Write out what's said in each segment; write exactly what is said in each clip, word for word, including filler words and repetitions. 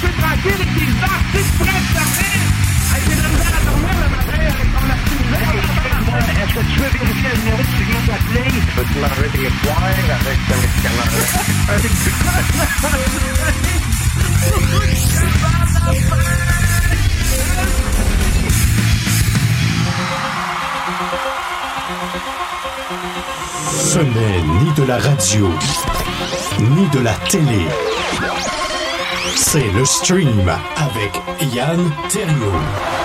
peu tranquille avec tes artistes prêts de dormir. Avec tes misère à dormir le matin avec ton artiste. Est-ce que tu veux vérifier le numéro que tu viens d'appeler? Peux-tu m'enlever des points avec ton médicament? Ce n'est ni de la radio, ni de la télé. C'est le stream avec Yann Terriot.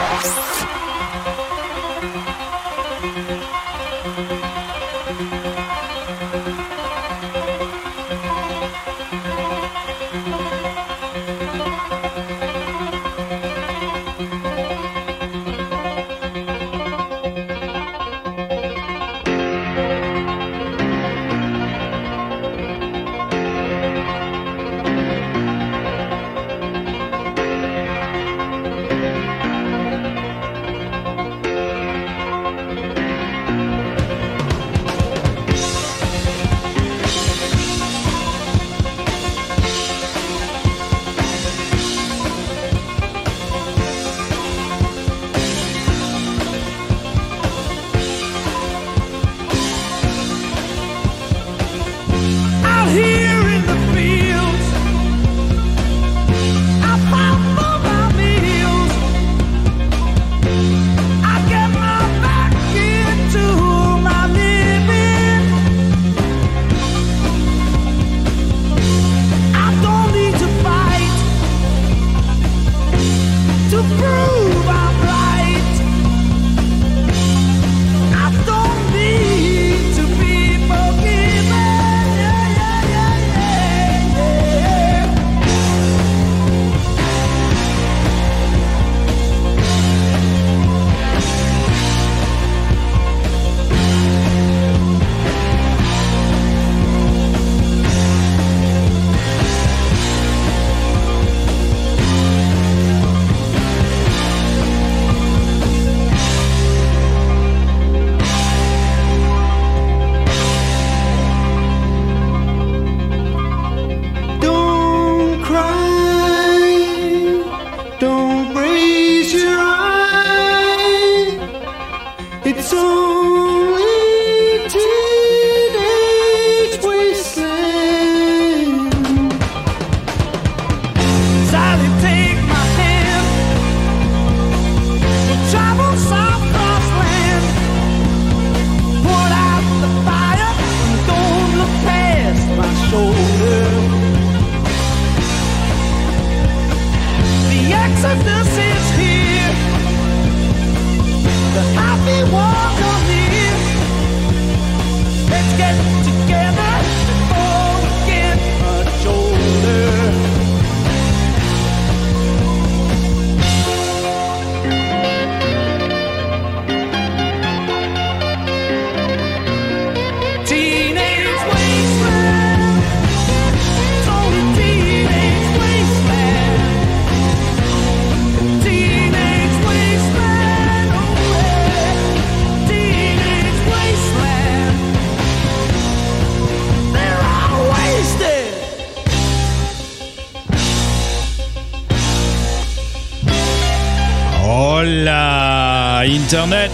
Internet,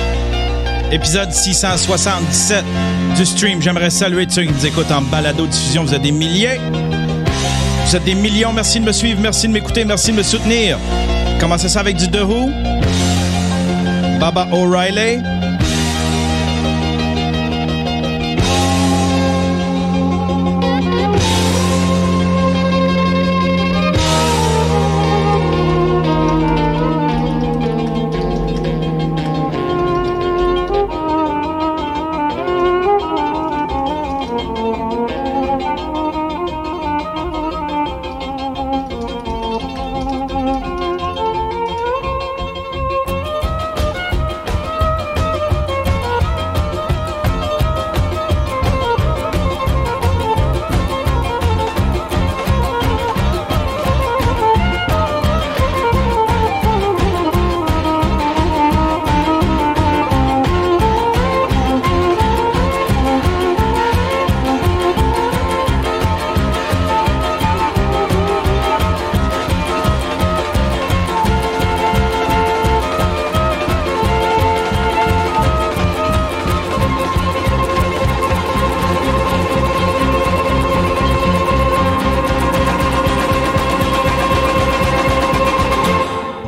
épisode six cent soixante-dix-sept du stream. J'aimerais saluer tous ceux qui nous écoutent en balado-diffusion. Vous êtes des milliers. Vous êtes des millions. Merci de me suivre, merci de m'écouter, merci de me soutenir. Commencez ça avec du The Who, Baba O'Reilly.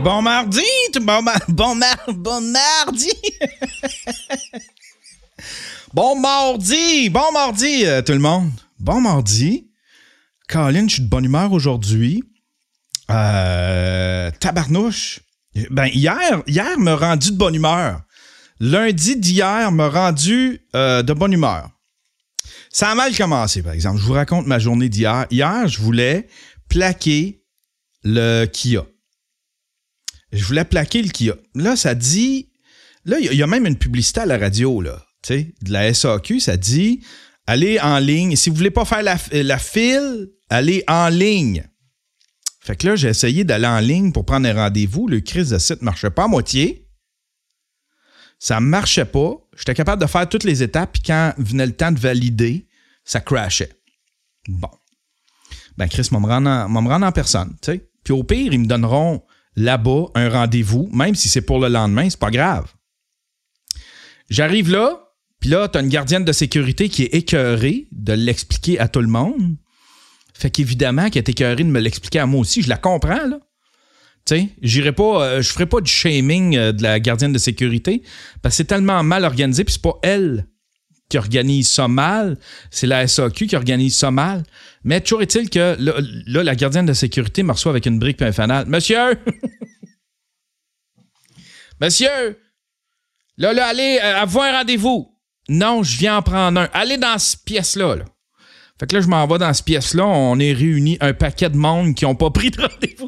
Bon mardi! Bon, ma- bon, mar- bon mardi! Bon mardi! Bon mardi, euh, tout le monde! Bon mardi! Colin, je suis de bonne humeur aujourd'hui. Euh, tabarnouche! Ben, hier, hier m'a rendu de bonne humeur. Lundi d'hier m'a rendu euh, de bonne humeur. Ça a mal commencé, par exemple. Je vous raconte ma journée d'hier. Hier, je voulais plaquer le Kia. Je voulais plaquer le Kia. Là, ça dit... Là, il y, y a même une publicité à la radio, là, tu sais, de la S A Q. Ça dit, allez en ligne. Si vous voulez pas faire la, la file, allez en ligne. Fait que là, j'ai essayé d'aller en ligne pour prendre un rendez-vous. Le crise de site ne marchait pas à moitié. Ça ne marchait pas. J'étais capable de faire toutes les étapes, puis quand venait le temps de valider, ça crashait. Bon. Ben, Chris m'a me rendre en, m'a me rendre en personne, tu sais. Puis au pire, ils me donneront là-bas un rendez-vous, même si c'est pour le lendemain, c'est pas grave. J'arrive là, puis là, t'as une gardienne de sécurité qui est écœurée de l'expliquer à tout le monde. Fait qu'évidemment, qu'elle est écœurée de me l'expliquer à moi aussi, je la comprends, là. Tu sais, j'irai pas, euh, je ferai pas du shaming euh, de la gardienne de sécurité parce que c'est tellement mal organisé, puis c'est pas elle qui organise ça mal, c'est la S A Q qui organise ça mal. Mais toujours est-il que là, là la gardienne de sécurité me reçoit avec une brique et un fanal. Monsieur! Monsieur! Là, là, allez, euh, avoir un rendez-vous. Non, je viens en prendre un. Allez dans cette pièce-là, là. Fait que là, je m'en vais dans cette pièce-là. On est réunis un paquet de monde qui n'ont pas pris de rendez-vous.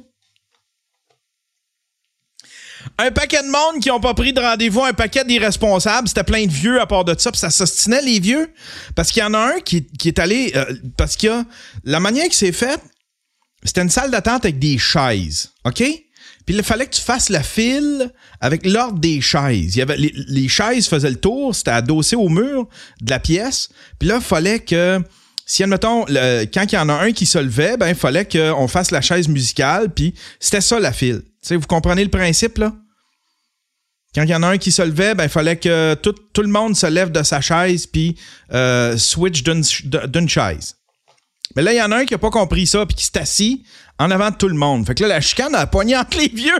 Un paquet de monde qui n'ont pas pris de rendez-vous, un paquet d'irresponsables. C'était plein de vieux à part de ça, puis ça s'ostinait les vieux. Parce qu'il y en a un qui, qui est allé... Euh, parce que la manière que c'est fait, c'était une salle d'attente avec des chaises, OK? Puis il fallait que tu fasses la file avec l'ordre des chaises. Il y avait, les, les chaises faisaient le tour, c'était adossé au mur de la pièce. Puis là, il fallait que... Si, admettons, le, quand il y en a un qui se levait, ben il fallait qu'on fasse la chaise musicale, puis c'était ça la file. Tu sais, vous comprenez le principe, là? Quand il y en a un qui se levait, ben il fallait que tout, tout le monde se lève de sa chaise puis euh, switch d'une, d'une chaise. Mais là, il y en a un qui n'a pas compris ça puis qui s'est assis en avant de tout le monde. Fait que là, la chicane a pogné entre les vieux.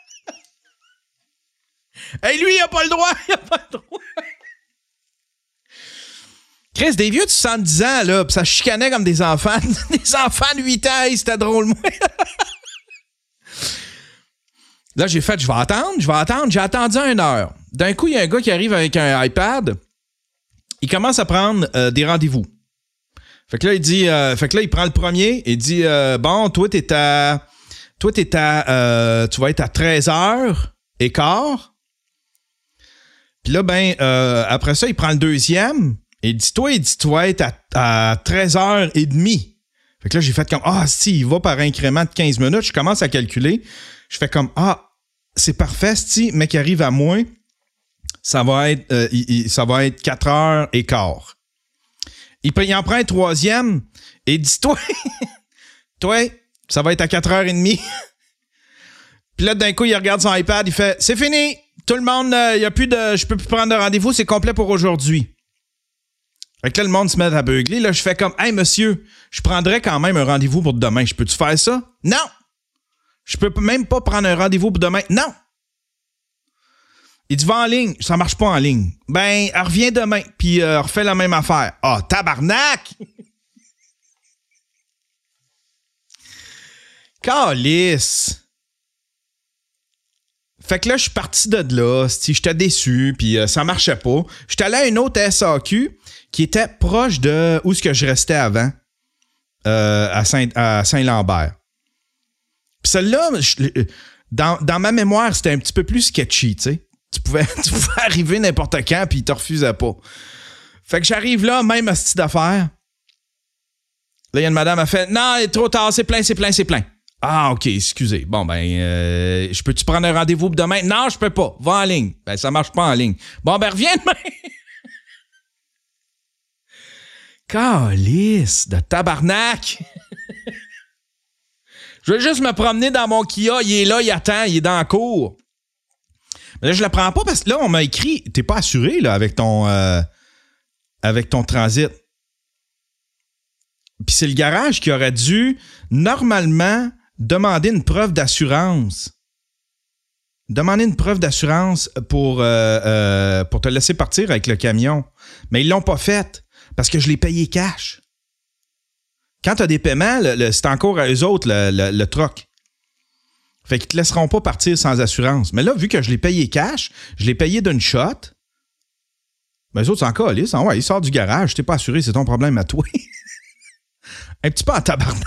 Hey, lui, il a pas le droit! Il a pas le droit! Chris, des vieux de soixante-dix ans, là, pis ça chicanait comme des enfants. Des enfants de huit ans, hey, c'était drôle, moi. Là, j'ai fait, je vais attendre, je vais attendre. J'ai attendu une heure. D'un coup, il y a un gars qui arrive avec un iPad. Il commence à prendre euh, des rendez-vous. Fait que là, il dit, euh, fait que là, il prend le premier. Il dit, euh, bon, toi, t'es à, toi, t'es à, euh, tu vas être à treize heures quinze. Puis là, ben, euh, après ça, il prend le deuxième. Et dis-toi, il dit, tu vas être à, à treize heures trente. Fait que là, j'ai fait comme, ah, si, il va par incrément de quinze minutes. Je commence à calculer. Je fais comme, ah, c'est parfait, si, mec arrive à moi, ça va être, euh, il, il, ça va être quatre heures quinze. Il, il en prend un troisième et dis-toi, toi, ça va être à quatre heures trente. Puis là, d'un coup, il regarde son iPad, il fait, c'est fini, tout le monde, il euh, y a plus de, je peux plus prendre de rendez-vous, c'est complet pour aujourd'hui. Fait que là, le monde se met à beugler. Là, je fais comme, hey, monsieur, je prendrais quand même un rendez-vous pour demain. Je peux-tu faire ça? Non! Je peux même pas prendre un rendez-vous pour demain. Non! Il dit, va en ligne. Ça marche pas en ligne. Ben, reviens demain, puis euh, refais la même affaire. Ah, tabarnak! Calice! Fait que là, je suis parti de là. J'étais déçu, puis euh, ça marchait pas. J'étais allé à une autre S A Q qui était proche de où est-ce que je restais avant, euh, à, Saint, à Saint-Lambert. Puis celle-là, je, dans, dans ma mémoire, c'était un petit peu plus sketchy, tu sais. Tu pouvais, tu pouvais arriver n'importe quand, puis ils te refusaient pas. Fait que j'arrive là, même à ce type d'affaires. Là, il y a une madame, elle fait « Non, il est trop tard, c'est plein, c'est plein, c'est plein. » Ah, OK, excusez. Bon, ben, euh, je peux-tu prendre un rendez-vous pour demain? Non, je peux pas. Va en ligne. Ben, ça marche pas en ligne. Bon, ben, reviens demain. Calice de tabarnak! Je vais juste me promener dans mon Kia. Il est là, il attend, il est dans la cour. Mais là, je le prends pas parce que là, on m'a écrit, t'es pas assuré là, avec ton, euh, avec ton transit. Puis c'est le garage qui aurait dû, normalement, demander une preuve d'assurance demander une preuve d'assurance pour, euh, euh, pour te laisser partir avec le camion. Mais ils l'ont pas fait parce que je l'ai payé cash. Quand tu as des paiements, le, le, c'est encore à eux autres le, le, le troc. Fait qu'ils te laisseront pas partir sans assurance. Mais là, vu que je l'ai payé cash, je l'ai payé d'une shot, ben eux autres, c'est encore lisse. Ouais, il sort du garage, t'es pas assuré, c'est ton problème à toi. Un petit peu en tabarnak.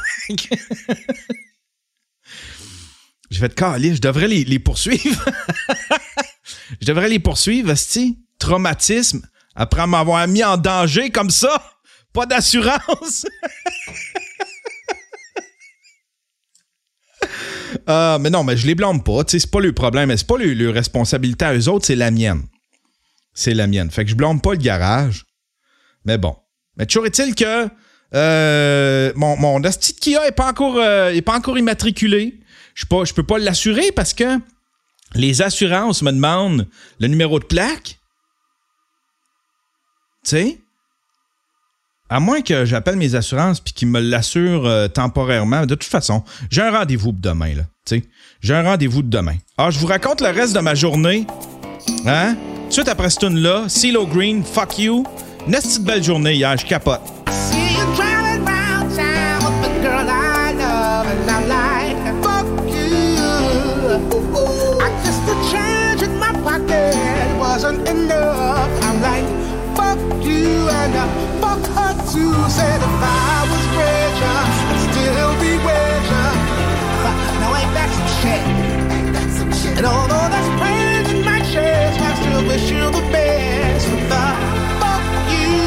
J'ai fait calice, je devrais les, les poursuivre. Je devrais les poursuivre, esti. Traumatisme, après m'avoir mis en danger comme ça. Pas d'assurance. euh, mais non, mais je les blâme pas. C'est pas le problème. C'est pas le, le responsabilité à eux autres, c'est la mienne. C'est la mienne. Fait que je blâme pas le garage. Mais bon. Mais toujours est-il que euh, mon, mon asti de Kia est pas encore, euh, est pas encore immatriculé. Je pas, je peux pas l'assurer parce que les assurances me demandent le numéro de plaque. Tu sais? À moins que j'appelle mes assurances puis qu'ils me l'assurent euh, temporairement. De toute façon, j'ai un rendez-vous demain, là. Tu sais? J'ai un rendez-vous de demain. Ah, je vous raconte le reste de ma journée. Hein? Tout de suite après ce tune-là, CeeLo Green, Fuck You. Une petite belle journée hier, je capote. See you driving round town with the girl I love, and I'm like, fuck you. I guess the change in my pocket wasn't enough. I'm like, fuck you, and uh, fuck her too. Said if I was richer, I'd still be richer. Now ain't that some shit? And although that's pain in my chest, I still wish you the best. With the fuck you.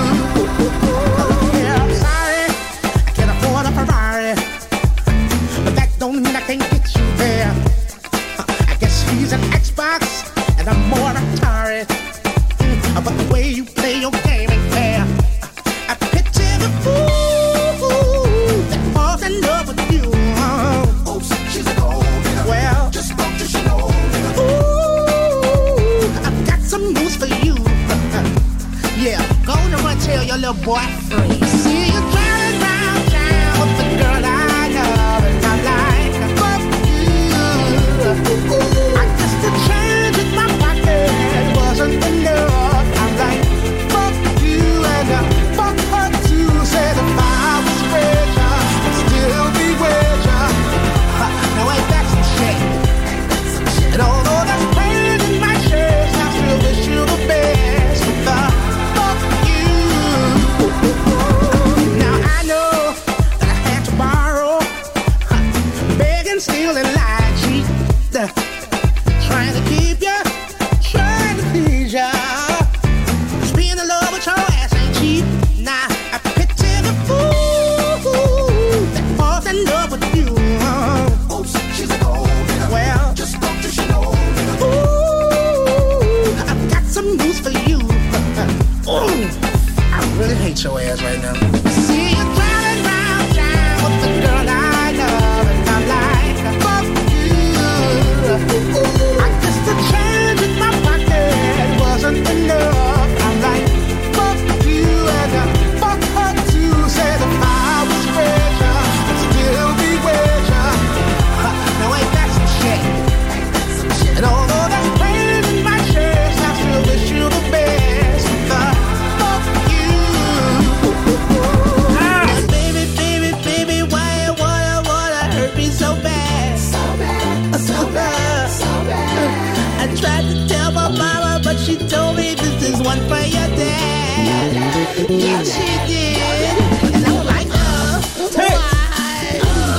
Yeah, I'm sorry, I can't afford a Ferrari, but that don't mean I can't get you there. I guess he's an Xbox, and I'm more Atari. But the way you play your game ain't fair. I picture the fool that falls in love with you. Oops, she's a gold digger. Well, just spoke to she know. Ooh, I've got some news for you. Yeah, go on and run tell your little boy free. See you driving round town with the girl I love, and I'm like, fuck you. I guess the change in my pocket wasn't enough. I'm like, fuck you, and uh, fuck her too. Said if I was richer, I'd still be richer. Uh, now ain't that some shit? And although that's pain in my chest, I still wish you the best. With the fuck you. Now I know that I had to borrow, huh, beg and steal and lie, cheat, uh, trying to keep ya, trying to please ya. Just being in love with your ass ain't cheap. Nah, I picture the fool that falls in love with you. Oops, she's a gold digger. Well, just spoke to she know. Ooh, I've got some news for you. Ooh, I really hate your ass right now. See you driving round town with the girl I love, and I'm like, fuck you. I guess the change in my pocket wasn't enough. I'm like, fuck you, and uh, fuck her too. Said if I was richer, I'd still be richer. Uh, now ain't that some shit? And although that's pain in my chest, I still wish you the best. The fuck you. Ah. Baby, baby, baby, why, why, why hurt me so bad? So bad, so bad, so bad. I tried to tell my mama, but she told me this is one for your dad. Yeah, she did. And I was like, oh, Hey. why?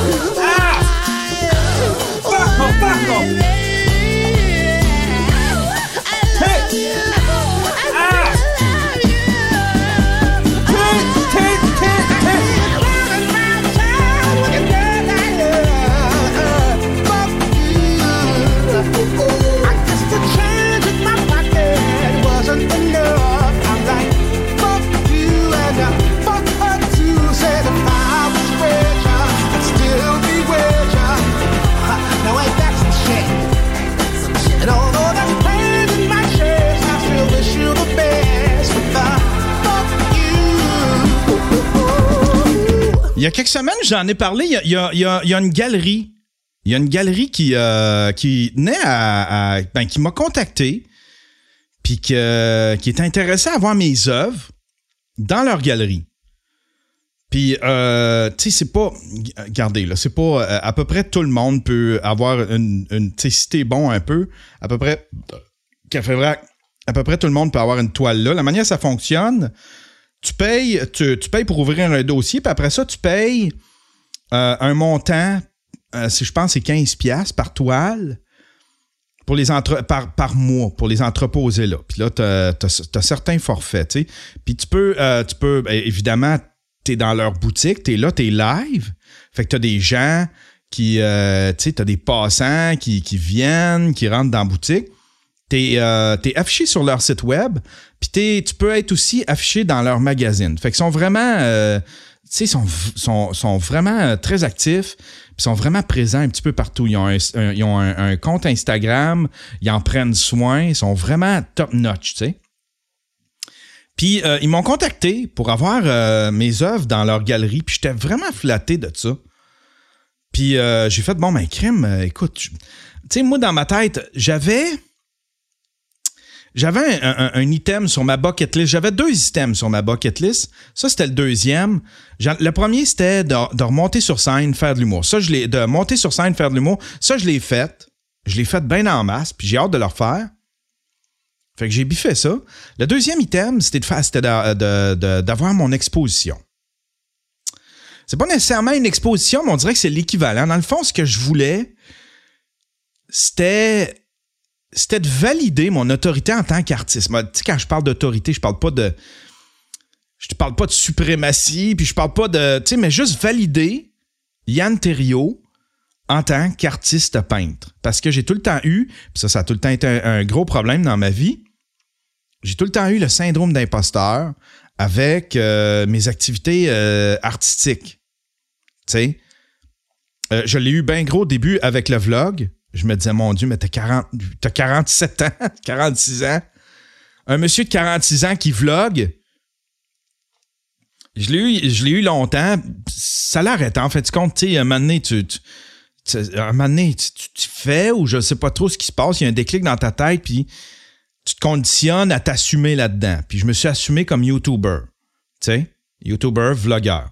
Ah! Fuck 'em, fuck 'em. Hey. Ah! And although that's pain in my chest, I still wish you the best. With the fuck you. Il y a quelques semaines, j'en ai parlé, il y a, il y a, il y a, il y a une galerie il y a une galerie qui, euh, qui naît à, à ben, qui m'a contacté, puis que, qui est intéressée à voir mes œuvres dans leur galerie. Puis, euh, tu sais, c'est pas... Regardez, là, c'est pas... Euh, à peu près tout le monde peut avoir une... une tu sais, si t'es bon un peu, à peu près... Café Vrac, à peu près tout le monde peut avoir une toile là. La manière dont ça fonctionne, tu payes, tu, tu payes pour ouvrir un dossier, puis après ça, tu payes euh, un montant, euh, si je pense c'est quinze piastres par toile, pour les entre, par, par mois, pour les entreposer là. Puis là, tu as certains forfaits, tu sais. Puis tu peux, euh, tu peux ben, évidemment, tu es dans leur boutique, tu es là, tu es live. Fait que tu as des gens qui, euh, tu sais, tu as des passants qui, qui viennent, qui rentrent dans la boutique. T'es, euh, t'es affiché sur leur site web, puis tu peux être aussi affiché dans leur magazine. Fait qu'ils sont vraiment, euh, tu sais, sont, sont, sont vraiment très actifs, puis sont vraiment présents un petit peu partout. Ils ont un, un, ils ont un, un compte Instagram, ils en prennent soin, ils sont vraiment top-notch, tu sais. Puis euh, ils m'ont contacté pour avoir euh, mes œuvres dans leur galerie, puis j'étais vraiment flatté de ça. Puis euh, j'ai fait, bon, ben, crime, euh, écoute, tu sais, moi, dans ma tête, j'avais... J'avais un, un, un item sur ma bucket list. J'avais deux items sur ma bucket list. Ça, c'était le deuxième. Le premier, c'était de, de remonter sur scène, faire de l'humour. Ça, je l'ai, de monter sur scène, faire de l'humour. Ça, je l'ai fait. Je l'ai fait bien en masse, puis j'ai hâte de le refaire. Fait que j'ai biffé ça. Le deuxième item, c'était de faire, c'était de, de, de, d'avoir mon exposition. C'est pas nécessairement une exposition, mais on dirait que c'est l'équivalent. Dans le fond, ce que je voulais, c'était... C'était de valider mon autorité en tant qu'artiste. Tu sais, quand je parle d'autorité, je parle pas de... Je te parle pas de suprématie, puis je parle pas de... Tu sais, mais juste valider Yann Terriot en tant qu'artiste peintre. Parce que j'ai tout le temps eu, puis ça, ça a tout le temps été un, un gros problème dans ma vie, j'ai tout le temps eu le syndrome d'imposteur avec euh, mes activités euh, artistiques. Tu sais, euh, je l'ai eu bien gros au début avec le vlog. Je me disais, mon Dieu, mais t'as quarante, t'as quarante-sept ans, quarante-six ans. Un monsieur de quarante-six ans qui vlog, je l'ai eu, je l'ai eu longtemps. Ça l'arrête, en fait. Tu comptes, tu sais, un moment donné, tu, tu, tu, un moment donné, tu, tu, tu fais ou je sais pas trop ce qui se passe. Il y a un déclic dans ta tête, puis tu te conditionnes à t'assumer là-dedans. Puis je me suis assumé comme YouTuber. Tu sais, YouTuber, vlogueur.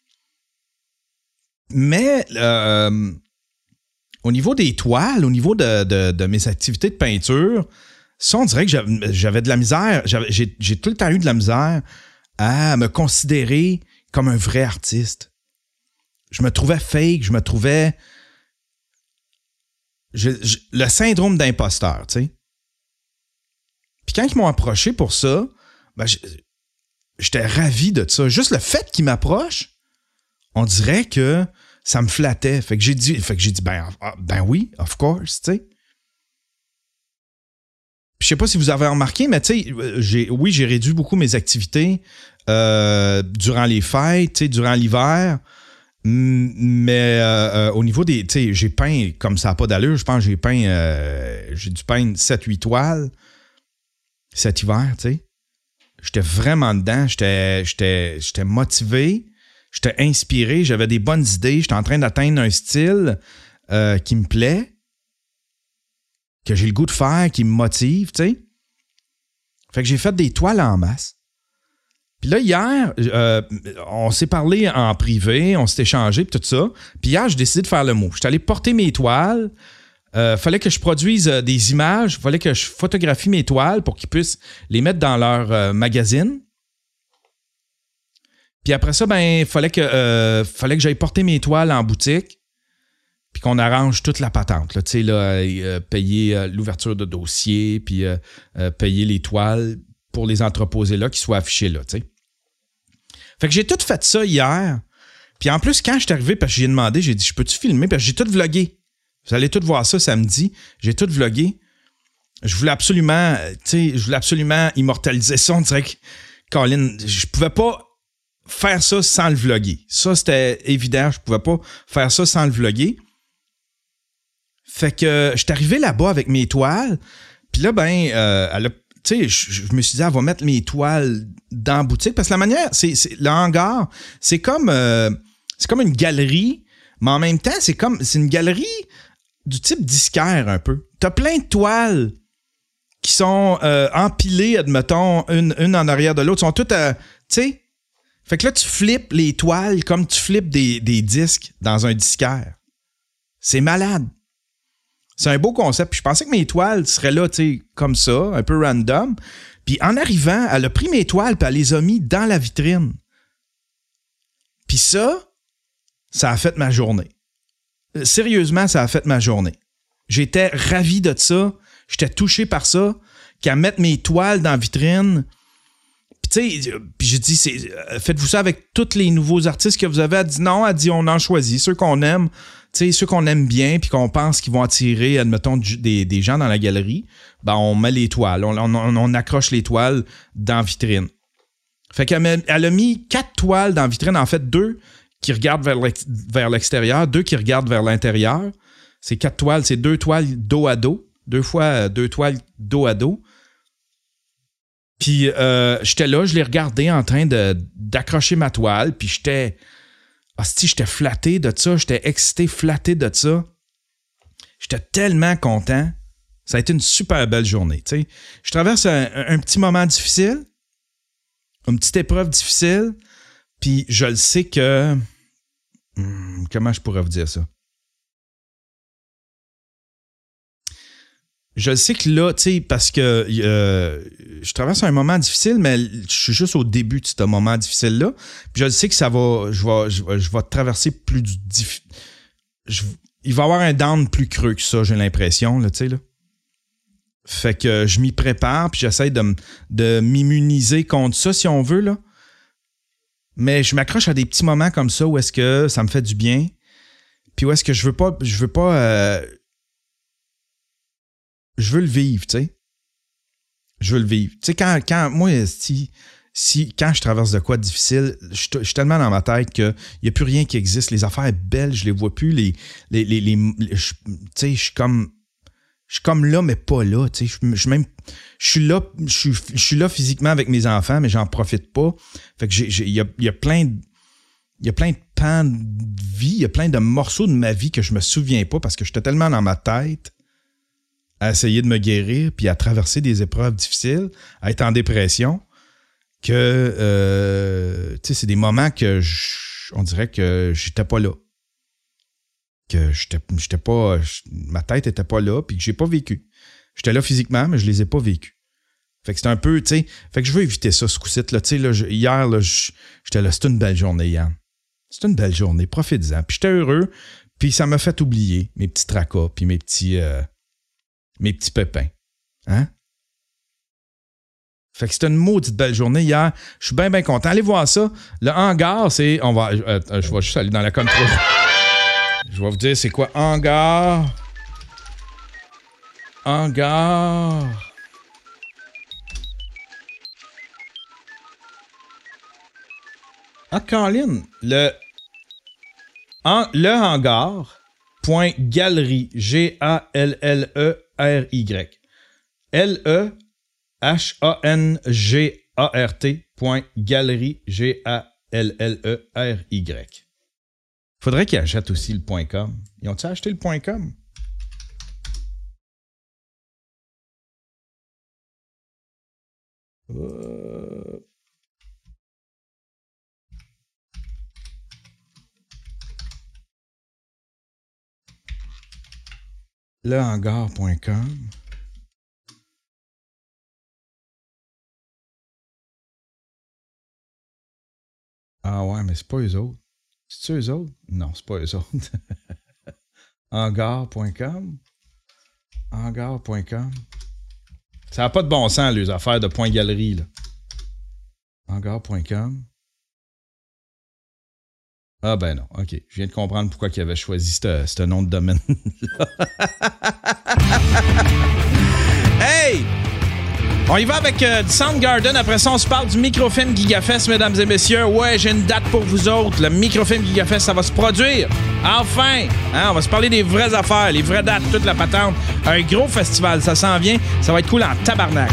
Mais... Euh, Au niveau des toiles, au niveau de, de, de mes activités de peinture, ça, on dirait que j'avais, j'avais de la misère. J'avais, j'ai, j'ai tout le temps eu de la misère à me considérer comme un vrai artiste. Je me trouvais fake, je me trouvais... Je, je, le syndrome d'imposteur, tu sais. Puis quand ils m'ont approché pour ça, ben, je, j'étais ravi de ça. Juste le fait qu'ils m'approchent, on dirait que ça me flattait. Fait que j'ai dit, fait que j'ai dit ben, ben oui, of course, tu sais. Je sais pas si vous avez remarqué, mais tu sais, j'ai, oui, j'ai réduit beaucoup mes activités euh, durant les fêtes, tu sais, durant l'hiver. Mais euh, euh, au niveau des... Tu sais, j'ai peint comme ça n'a pas d'allure. Je pense que j'ai peint... Euh, j'ai dû peindre sept huit toiles cet hiver, tu sais. J'étais vraiment dedans. J'étais, j'étais, j'étais motivé. J'étais inspiré. J'avais des bonnes idées. J'étais en train d'atteindre un style euh, qui me plaît, que j'ai le goût de faire, qui me motive, tu sais. Fait que j'ai fait des toiles en masse. Puis là, hier, euh, on s'est parlé en privé, on s'est échangé, puis tout ça. Puis hier, j'ai décidé de faire le mot. Je suis allé porter mes toiles. Euh, fallait que je produise euh, des images. Fallait que je photographie mes toiles pour qu'ils puissent les mettre dans leur euh, magazine. Puis après ça, ben, fallait que, euh, fallait que j'aille porter mes toiles en boutique. Puis qu'on arrange toute la patente. Tu sais, là, euh, payer euh, l'ouverture de dossier, puis euh, euh, payer les toiles pour les entreposer là, qui soient affichés là, tu sais. Fait que j'ai tout fait ça hier. Puis en plus, quand je suis arrivé, parce que j'ai demandé, j'ai dit, je peux-tu filmer? Parce que j'ai tout vlogué. Vous allez tout voir ça samedi. J'ai tout vlogué. Je voulais absolument, tu sais, je voulais absolument immortaliser ça. On dirait que, Colin, je pouvais pas faire ça sans le vloguer. Ça, c'était évident. Je pouvais pas faire ça sans le vloguer. Fait que je suis arrivé là-bas avec mes toiles. Puis là, ben, euh, elle a, tu sais, je, je me suis dit, elle va mettre mes toiles dans la boutique. Parce que la manière, c'est, c'est le hangar, c'est comme, euh, c'est comme une galerie, mais en même temps, c'est comme, c'est une galerie du type disquaire un peu. T'as plein de toiles qui sont euh, empilées, admettons, une, une en arrière de l'autre. Sont toutes, euh, tu sais... Fait que là, tu flippes les toiles comme tu flippes des, des disques dans un disquaire. C'est malade. C'est un beau concept. Puis je pensais que mes toiles seraient là, tu sais, comme ça, un peu random. Puis en arrivant, elle a pris mes toiles puis elle les a mis dans la vitrine. Puis ça, ça a fait ma journée. Sérieusement, ça a fait ma journée. J'étais ravi de ça. J'étais touché par ça. Qu'à mettre mes toiles dans la vitrine... Tu sais, puis j'ai dit, c'est, faites-vous ça avec tous les nouveaux artistes que vous avez. Elle dit non, elle dit on en choisit ceux qu'on aime, tu sais, ceux qu'on aime bien puis qu'on pense qu'ils vont attirer, admettons, des, des gens dans la galerie. Ben, on met les toiles, on, on, on accroche les toiles dans la vitrine. Fait qu'elle a, elle a mis quatre toiles dans la vitrine, en fait, deux qui regardent vers, l'ex, vers l'extérieur, deux qui regardent vers l'intérieur. C'est quatre toiles, c'est deux toiles dos à dos, deux fois deux toiles dos à dos. Puis euh, j'étais là, je l'ai regardé en train de, d'accrocher ma toile, puis j'étais... Hostie, j'étais flatté de ça, j'étais excité, flatté de ça. J'étais tellement content. Ça a été une super belle journée, tu sais. Je traverse un, un petit moment difficile, une petite épreuve difficile, puis je le sais que... Hum, comment je pourrais vous dire ça? Je sais que là, tu sais, parce que euh, je traverse un moment difficile, mais je suis juste au début de ce moment difficile-là. Puis je sais que ça va, je vais, je vais, je vais traverser plus du... Diff, je, il va y avoir un down plus creux que ça, j'ai l'impression, là, tu sais, là. Fait que je m'y prépare, puis j'essaie de, de m'immuniser contre ça, si on veut, là. Mais je m'accroche à des petits moments comme ça où est-ce que ça me fait du bien, puis où est-ce que je veux pas... Je veux pas... Euh, je veux le vivre, tu sais. Je veux le vivre. Tu sais, quand, quand moi, si, si, quand je traverse de quoi de difficile, je, je suis tellement dans ma tête qu'il n'y a plus rien qui existe. Les affaires belles, je les vois plus. Les, les, les, les, les je, tu sais, je suis comme... Je suis comme là, mais pas là. Tu sais, je, je, même, je suis là, je suis, je suis là physiquement avec mes enfants, mais j'en profite pas. Fait que j'ai, j'ai, il y a, il y a plein de, il y a plein de pans de vie, il y a plein de morceaux de ma vie que je me souviens pas parce que j'étais tellement dans ma tête à essayer de me guérir puis à traverser des épreuves difficiles, à être en dépression, que euh, tu sais, c'est des moments que je, on dirait que j'étais pas là. Que j'étais, j'étais pas, ma tête était pas là, puis que j'ai pas vécu. J'étais là physiquement, mais je les ai pas vécus. Fait que c'est un peu, tu sais, fait que je veux éviter ça, ce coup-ci, là, tu sais, là, je, hier, là, je, j'étais là, c'est une belle journée, Yann. C'est une belle journée, profite-en. Puis j'étais heureux, puis ça m'a fait oublier mes petits tracas, puis mes petits, euh, mes petits pépins. Hein? Fait que c'était une maudite belle journée hier. Je suis bien, bien content. Allez voir ça. Le hangar, c'est, on va, euh, je vais juste aller dans la contrôle. Je vais vous dire c'est quoi hangar. Hangar. Ah, Colin, le en, le hangar point galerie G A L L E R Y L E H A N G A R T point galerie G A L L E R Y. Faudrait qu'ils achètent aussi le .com. Ils ont-ils acheté le .com? Euh... Le hangar point com. Ah ouais, mais c'est pas eux autres. C'est-tu eux autres? Non, c'est pas eux autres. hangar point com. hangar point com. Ça n'a pas de bon sens, les affaires de point galerie, là. hangar point com. Ah ben non, ok. Je viens de comprendre pourquoi ils avaient choisi ce nom de domaine. Hey! On y va avec euh, du Soundgarden. Après ça, on se parle du Microfilm Gigafest, mesdames et messieurs. Ouais, j'ai une date pour vous autres. Le Microfilm Gigafest, ça va se produire. Enfin! Hein, on va se parler des vraies affaires, les vraies dates, toute la patente. Un gros festival, ça s'en vient. Ça va être cool en tabarnak.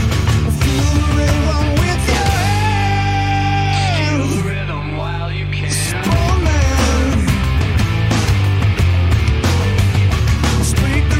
Speak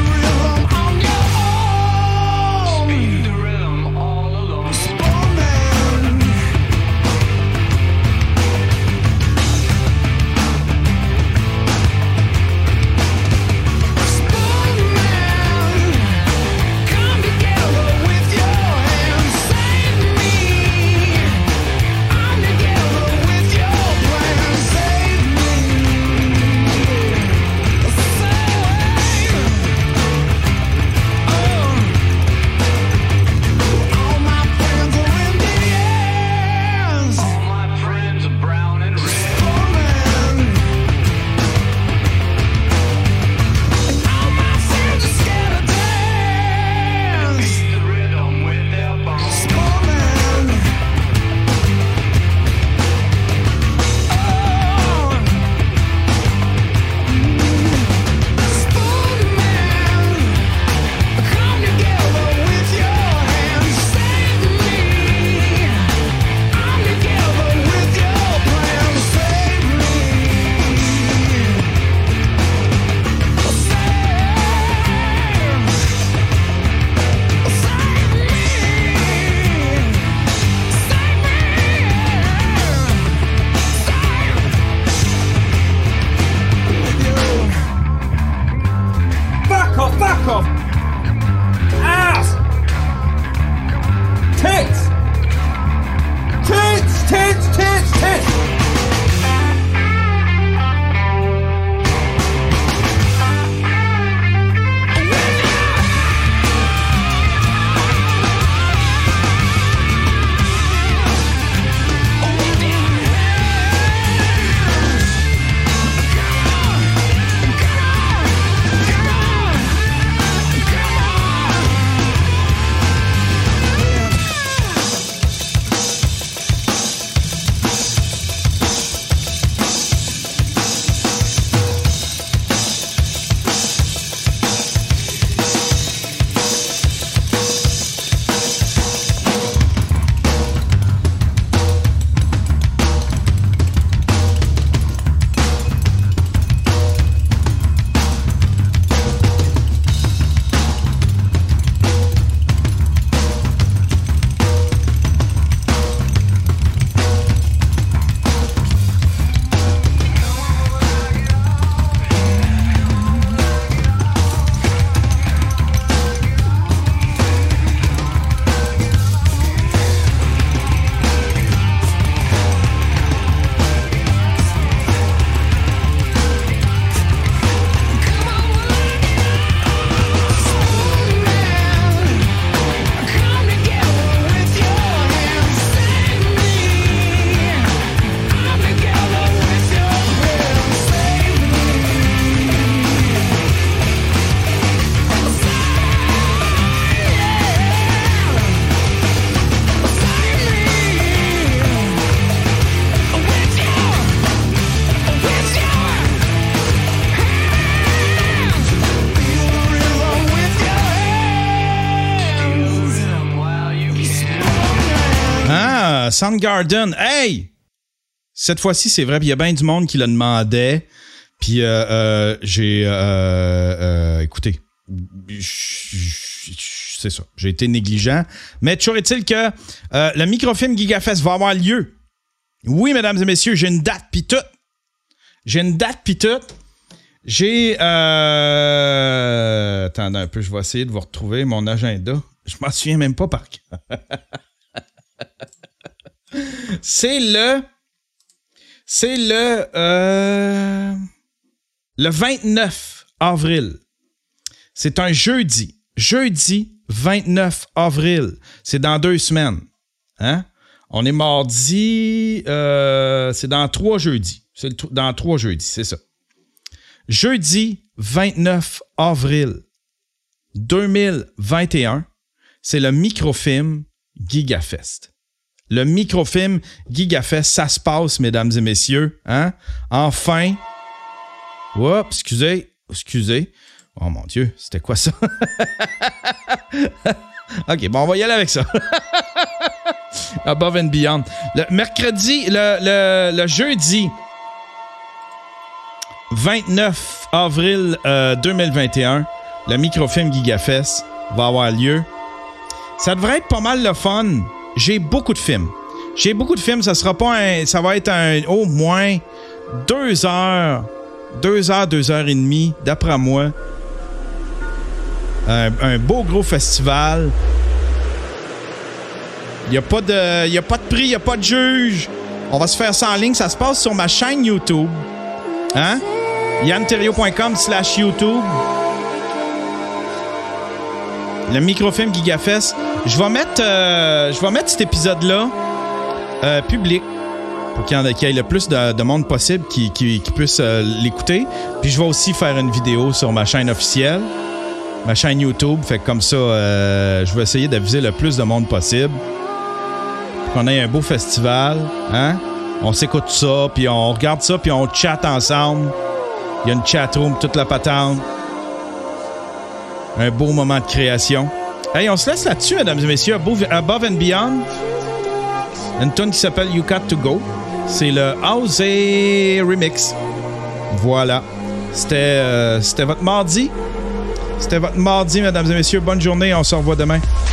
Soundgarden. Hey! Cette fois-ci, c'est vrai, il y a bien du monde qui le demandait. Puis euh, euh, j'ai... Euh, euh, écoutez, c'est ça. J'ai été négligent. Mais toujours est-il que euh, le Microfilm GigaFest va avoir lieu. Oui, mesdames et messieurs, j'ai une date pis tout. J'ai une date pis tout. J'ai... Euh... Attendez un peu, je vais essayer de vous retrouver mon agenda. Je m'en souviens même pas par cœur. C'est le... C'est le... Euh... Le vingt-neuf avril. C'est un jeudi. Jeudi vingt-neuf avril. C'est dans deux semaines. Hein? On est mardi... Euh... C'est dans trois jeudis. C'est le t- dans trois jeudis, c'est ça. Jeudi vingt-neuf avril deux mille vingt et un, c'est le Microfilm GigaFest. Le Microfilm GigaFest, ça se passe, mesdames et messieurs. Hein? Enfin. Oups, excusez. Excusez. Oh mon Dieu, c'était quoi ça? OK, bon, on va y aller avec ça. Above and Beyond. Le mercredi, le, le, le jeudi vingt-neuf avril euh, deux mille vingt et un, le Microfilm GigaFest va avoir lieu. Ça devrait être pas mal le fun. J'ai beaucoup de films. J'ai beaucoup de films. Ça sera pas un... Ça va être un, au moins deux heures. Deux heures, deux heures et demie, d'après moi. Un, un beau gros festival. Il n'y a pas de... Il n'y a pas de prix, il n'y a pas de juge. On va se faire ça en ligne. Ça se passe sur ma chaîne YouTube. Hein? yann terriot point com slash YouTube. Le Microfilm GigaFest. Je vais mettre, euh, je vais mettre cet épisode-là euh, public pour qu'il y, en a, qu'il y ait le plus de, de monde possible qui, qui, qui puisse euh, l'écouter. Puis je vais aussi faire une vidéo sur ma chaîne officielle, ma chaîne YouTube. Fait que comme ça, euh, je vais essayer d'aviser le plus de monde possible. Pour qu'on ait un beau festival. Hein? On s'écoute ça, puis on regarde ça, puis on chatte ensemble. Il y a une chatroom, toute la patente. Un beau moment de création. Hey, on se laisse là-dessus, mesdames et messieurs. Above, Above and Beyond. Une tune qui s'appelle You Got to Go. C'est le House Remix. Voilà. C'était, euh, c'était votre mardi. C'était votre mardi, mesdames et messieurs. Bonne journée. On se revoit demain.